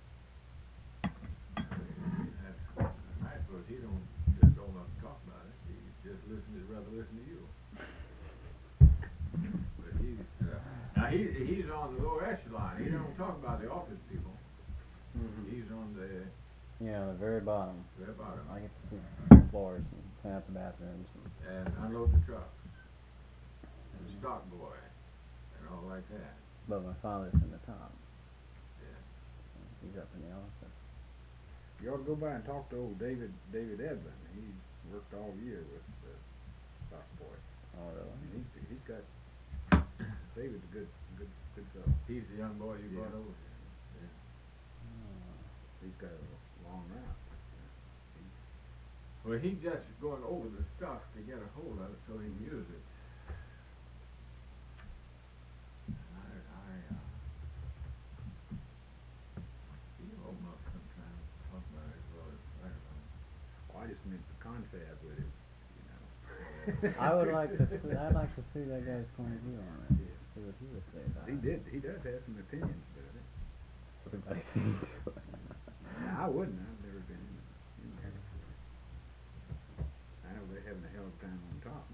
I suppose he don't just go up and talk about it. He just he'd rather listen to you. But he's on the lower line. He don't talk about the office people. Mm-hmm. He's on the Yeah, the very bottom. very bottom. I get to see the floors and clean out the bathrooms. And unload the trucks. And stock boy. And all like that. But my father's in the top. Yeah. He's up in the office. You ought to go by and talk to old David Edlin. He worked all year with Stock Boy. Oh, really? And he's got David's a good fellow. He's the young boy you Yeah. brought over here. Yeah. Oh. He's got a long route. Well, he just going over the stuff to get a hold of it so he can use it. He'll open up sometime and talk about it as well as right about it. Well, I just meant the confab with him, you know. I'd like to see that guy's point of view on it. Yeah. See what he would say about He it. does have some opinions about it. Everybody seems to. Now, I wouldn't. I've never been in there before. I know they're having a hell of a time on top.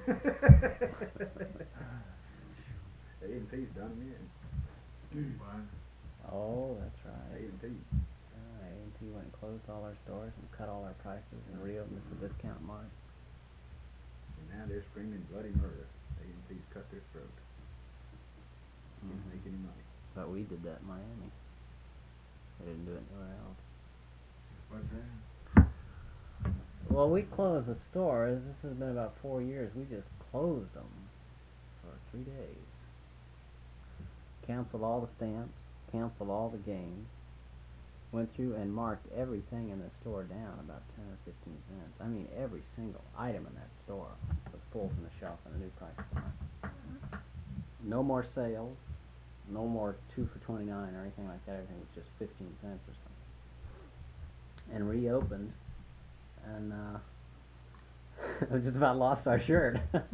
A&P's done them in. Why? Oh, that's right. A&P. A&P went and closed all our stores and cut all our prices and reopened the discount mart. And now they're screaming bloody murder. A&P's cut their throat. Can't make any money. But we did that in Miami. We didn't do it anywhere else. What's that? Well, we closed the stores. This has been about 4 years. We just closed them for 3 days. Canceled all the stamps. Canceled all the games. Went through and marked everything in the store down about 10 or 15 cents. I mean, every single item in that store was pulled from the shelf and a new price on it. No more sales. No more 2 for $29 or anything like that. Everything was just 15 cents or something. And reopened, and we just about lost our shirt.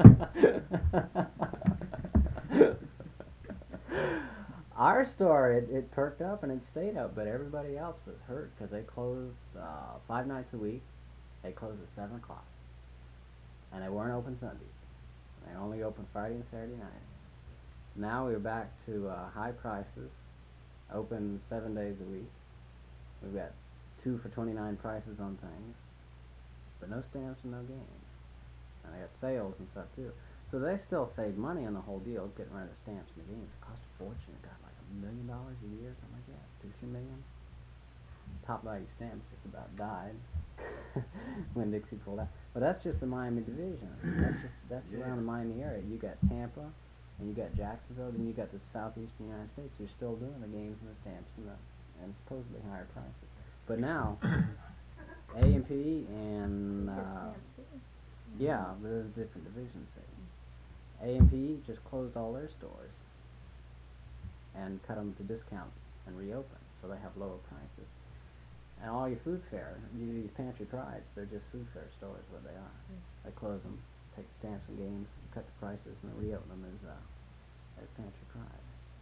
Our store, it perked up and it stayed up, but everybody else was hurt because they closed 5 nights a week. They closed at 7 o'clock, and they weren't open Sundays. They only opened Friday and Saturday night. Now we're back to high prices, open 7 days a week. We've got 2 for $29 prices on things, but no stamps and no games. And they got sales and stuff too. So they still save money on the whole deal, getting rid of the stamps and the games. It cost a fortune. It got like $1 million a year, something like that, 2-3 million. Top value stamps just about died when Dixie pulled out. But that's just the Miami division. That's Yeah. around the Miami area. You got Tampa, and you got Jacksonville, then you got the southeastern United States. You're still doing the games and the stamps and supposedly higher prices. But now, A&P and yeah, but there's different divisions there. A&P just closed all their stores and cut them to discounts and reopened, so they have lower prices. And all your food fare, these Pantry Prides, they're just food fare stores what they are. They close them, take the stamps and games, cut the prices, and then reopen them as Pantry Pride.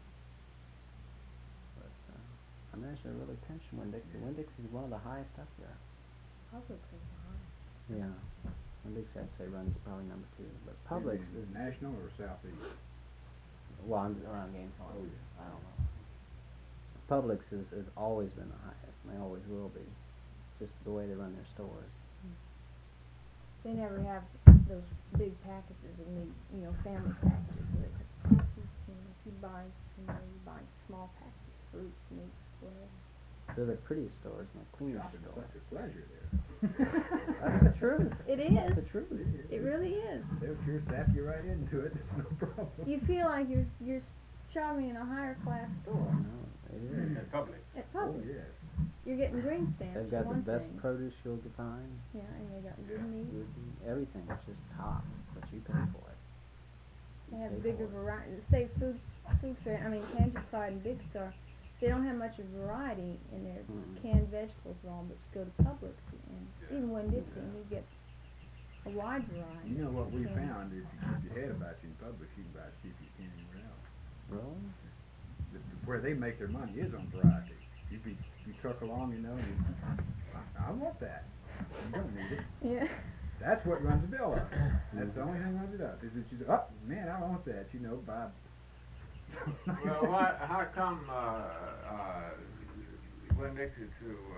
But I mean, they're really pinching Winn-Dixie. Winn-Dixie's one of the highest up there. Publix is high. Yeah. Winn-Dixie, I'd say, runs probably number 2. But Publix is... National or Southeast? Well, I'm around Gainesville. Oh, yeah. I don't know. Publix has always been the highest, and they always will be. Just the way they run their stores. They never have those big packages of meat, family packages where it's prices, if you buy, you buy small packages, fruits, meats, whatever. They're the prettiest stores and the cleanest Shopping is stores. such a pleasure there. That's the truth. It That's is. the truth. It really is. They'll sure zap you right into it. No problem. You feel like you're shopping in a higher class store No, it is. At Publix. at Oh, Publix. yes. You're getting green stamps. They've got for the one best thing. produce you'll find. Yeah, and they got good meat. Good, everything is just top, but you pay for it. They have Pay bigger for it. variety. Say food fair. I mean, Pantry Pride and Big Star. They don't have much of variety in their canned vegetables and all, but you go to Publix and even Winn-Dixie, and you get a wide variety. You know what we Okay. found, if you keep your head about you in Publix, you can buy as cheap as you can anywhere else. Really? Where they make their money is on variety. You truck along, and I want that. You don't need it. Yeah. That's what runs the bill up. That's the only thing runs it up. Is that you say, oh man, I want that. Buy Well, how come, when they could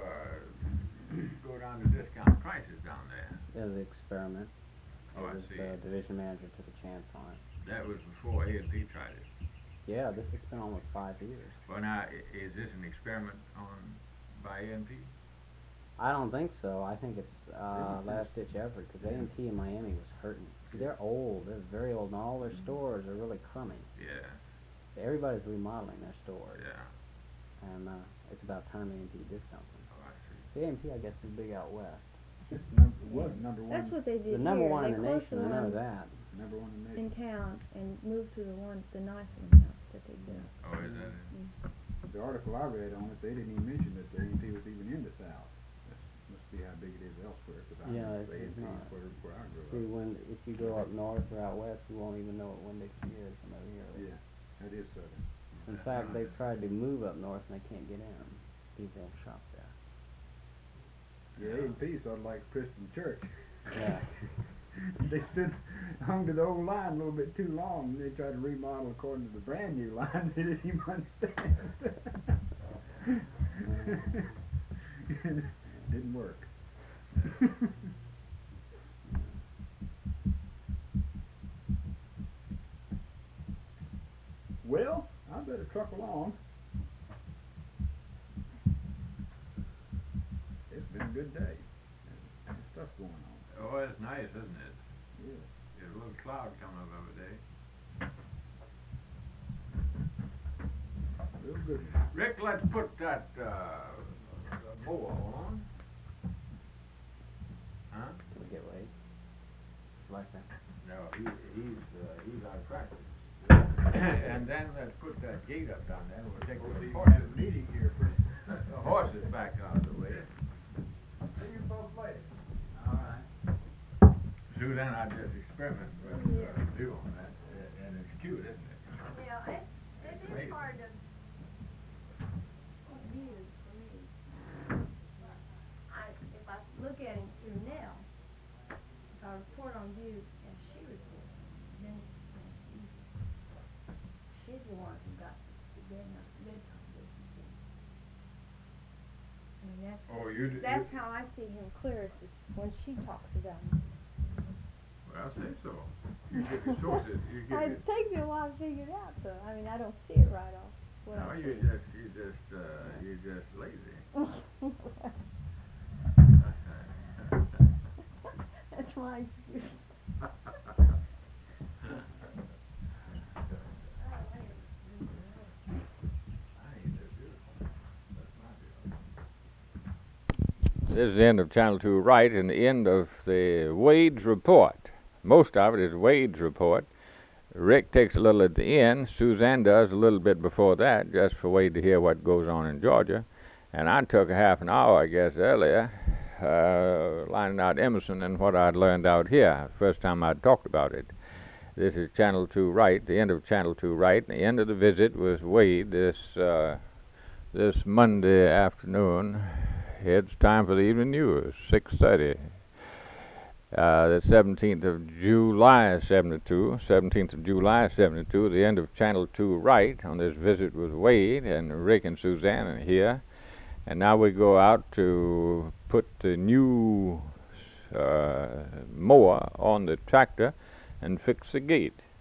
go down to discount prices down there? It was an experiment. Oh, I see. The division manager took a chance on it. That was before A&P tried it. Yeah, this has been almost 5 years. Well, now, is this an experiment by A&P? I don't think so. I think it's last-ditch effort, because A&P in Miami was hurting. They're old. They're very old, and all their stores are really crummy. Yeah. Everybody's remodeling their stores. Yeah. And it's about time A&P did something. Oh, I see. The A&P, I guess, is big out west. It's was number one. That's what they did The number here. one They in the closed nation, the I know one that. Number one in the in nation. town and moved to the nice one house that they built. Oh, is that it? The article I read on it, they didn't even mention that the A&P was even in the South. That must be how big it is elsewhere, because I Yeah, know the it's A&P not. is where I grew See, up. if you go up north or out west, you won't even know what Winn-Dixie is from over here. Yeah, that is Southern. In fact, they've tried to move up north and they can't get in. People won't shop there. Yeah, A&P sort of like Christian Church. Yeah. They hung to the old line a little bit too long, and they tried to remodel according to the brand new line. They didn't even understand. Didn't work. Well, I better truck along. It's been a good day. There's stuff going on. Oh, it's nice, isn't it? Yeah. There's a little cloud coming up every day. Real good. Rick, let's put that mower on. Huh? Can we get Wade? Like that. No, he's out of practice. And then let's put that gate up down there. We'll take the horses. Meeting here for. The horses back out of the way. See you both later. All right. Suzanne, I just experiment with view on that, and it's cute, isn't it? Yeah, it Amazing. is hard to use for me. If I look at him through Nell, if I report on view as she reports, then she's the one who got the good conditions. I mean, that's how I see him clearest is when she talks about him. Well, I say so. You get the sources. It takes me a while to figure it out, though. I mean, I don't see it right off. No, you're just lazy. That's my excuse. This is the end of Channel 2 Right and the end of the Wade's report. Most of it is Wade's report. Rick takes a little at the end. Suzanne does a little bit before that, just for Wade to hear what goes on in Georgia. And I took a half an hour, I guess, earlier, lining out Emerson and what I'd learned out here. First time I'd talked about it. This is Channel 2 Right, the end of Channel 2 Right. And the end of the visit was Wade this Monday afternoon. It's time for the evening news, 6:30. The 17th of July, 72. 17th of July, 72. The end of Channel 2 Right on this visit with Wade, and Rick and Suzanne are here. And now we go out to put the new mower on the tractor and fix the gate.